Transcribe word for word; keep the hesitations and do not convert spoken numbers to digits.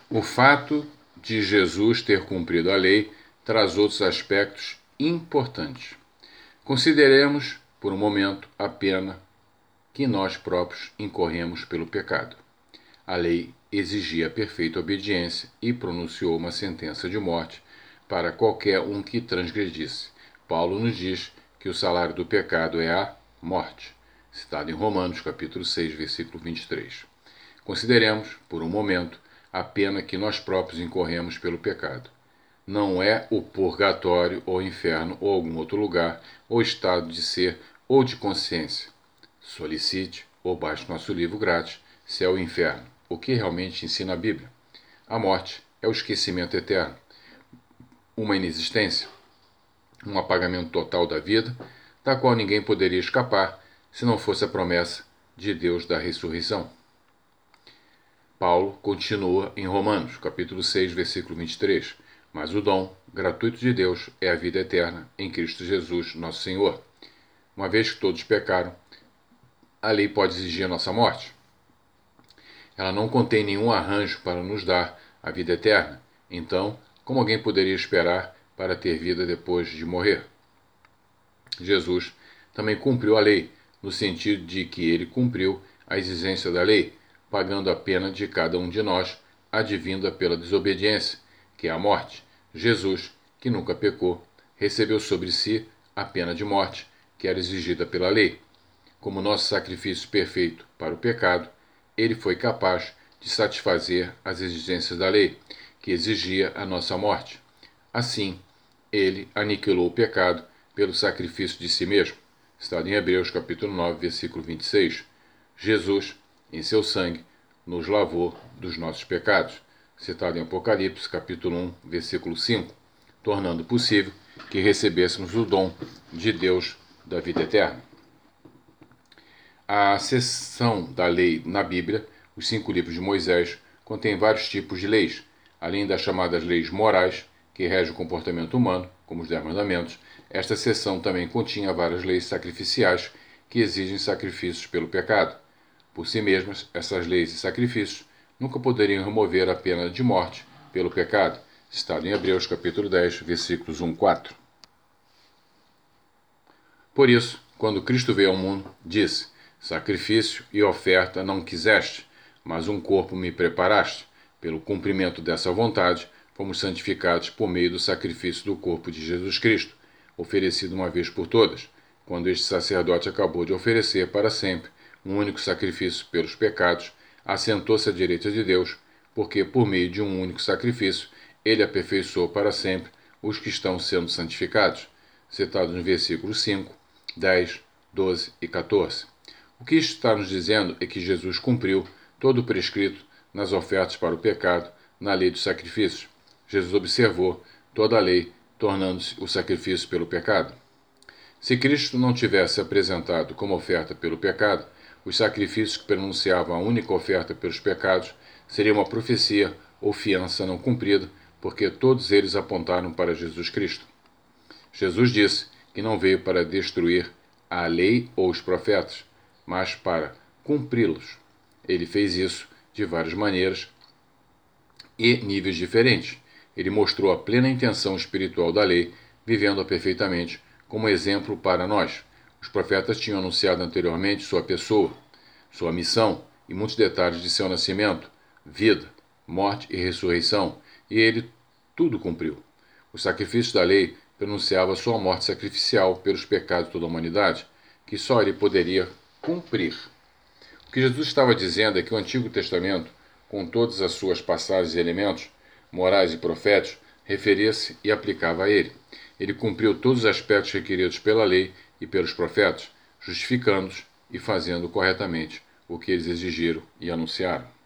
O fato de Jesus ter cumprido a lei traz outros aspectos importantes. Consideremos, por um momento, a pena que nós próprios incorremos pelo pecado. A lei exigia perfeita obediência e pronunciou uma sentença de morte para qualquer um que transgredisse. Paulo nos diz que o salário do pecado é a morte, citado em Romanos, capítulo seis, versículo vinte e três. Consideremos, por um momento, a pena que nós próprios incorremos pelo pecado. Não é o purgatório ou inferno ou algum outro lugar ou estado de ser ou de consciência. Solicite ou baixe nosso livro grátis, Céu e Inferno, o que realmente ensina a Bíblia. A morte é o esquecimento eterno, uma inexistência, um apagamento total da vida, da qual ninguém poderia escapar se não fosse a promessa de Deus da ressurreição. Paulo continua em Romanos, capítulo seis, versículo vinte e três. Mas o dom gratuito de Deus é a vida eterna em Cristo Jesus, nosso Senhor. Uma vez que todos pecaram, a lei pode exigir a nossa morte. Ela não contém nenhum arranjo para nos dar a vida eterna. Então, como alguém poderia esperar para ter vida depois de morrer? Jesus também cumpriu a lei, no sentido de que ele cumpriu a exigência da lei, pagando a pena de cada um de nós, advinda pela desobediência, que é a morte. Jesus, que nunca pecou, recebeu sobre si a pena de morte, que era exigida pela lei. Como nosso sacrifício perfeito para o pecado, ele foi capaz de satisfazer as exigências da lei, que exigia a nossa morte. Assim, ele aniquilou o pecado pelo sacrifício de si mesmo. Está em Hebreus capítulo nove, versículo vinte e seis. Jesus, em seu sangue, nos lavou dos nossos pecados. Citado em Apocalipse capítulo um, versículo cinco, tornando possível que recebêssemos o dom de Deus da vida eterna. A seção da lei na Bíblia, os cinco livros de Moisés, contém vários tipos de leis, além das chamadas leis morais, que regem o comportamento humano, como os Dez Mandamentos. Esta seção também continha várias leis sacrificiais que exigem sacrifícios pelo pecado. Por si mesmas, essas leis e sacrifícios nunca poderiam remover a pena de morte pelo pecado, citado em Hebreus capítulo dez, versículos um a quatro. Por isso, quando Cristo veio ao mundo, disse: sacrifício e oferta não quiseste, mas um corpo me preparaste. Pelo cumprimento dessa vontade, fomos santificados por meio do sacrifício do corpo de Jesus Cristo, oferecido uma vez por todas, quando este sacerdote acabou de oferecer para sempre um único sacrifício pelos pecados, assentou-se à direita de Deus, porque por meio de um único sacrifício ele aperfeiçoou para sempre os que estão sendo santificados, citados nos versículos cinco, dez, doze e quatorze. O que isto está nos dizendo é que Jesus cumpriu todo o prescrito nas ofertas para o pecado, na lei dos sacrifícios. Jesus observou toda a lei, tornando-se o sacrifício pelo pecado. Se Cristo não tivesse apresentado como oferta pelo pecado, os sacrifícios que pronunciavam a única oferta pelos pecados seriam uma profecia ou fiança não cumprida, porque todos eles apontaram para Jesus Cristo. Jesus disse que não veio para destruir a lei ou os profetas, mas para cumpri-los. Ele fez isso de várias maneiras e níveis diferentes. Ele mostrou a plena intenção espiritual da lei, vivendo-a perfeitamente como exemplo para nós. Os profetas tinham anunciado anteriormente sua pessoa, sua missão e muitos detalhes de seu nascimento, vida, morte e ressurreição, e ele tudo cumpriu. Os sacrifícios da lei pronunciavam sua morte sacrificial pelos pecados de toda a humanidade, que só ele poderia cumprir. O que Jesus estava dizendo é que o Antigo Testamento, com todas as suas passagens e elementos, morais e proféticos, referia-se e aplicava a ele. Ele cumpriu todos os aspectos requeridos pela lei e pelos profetas, justificando-os e fazendo corretamente o que eles exigiram e anunciaram.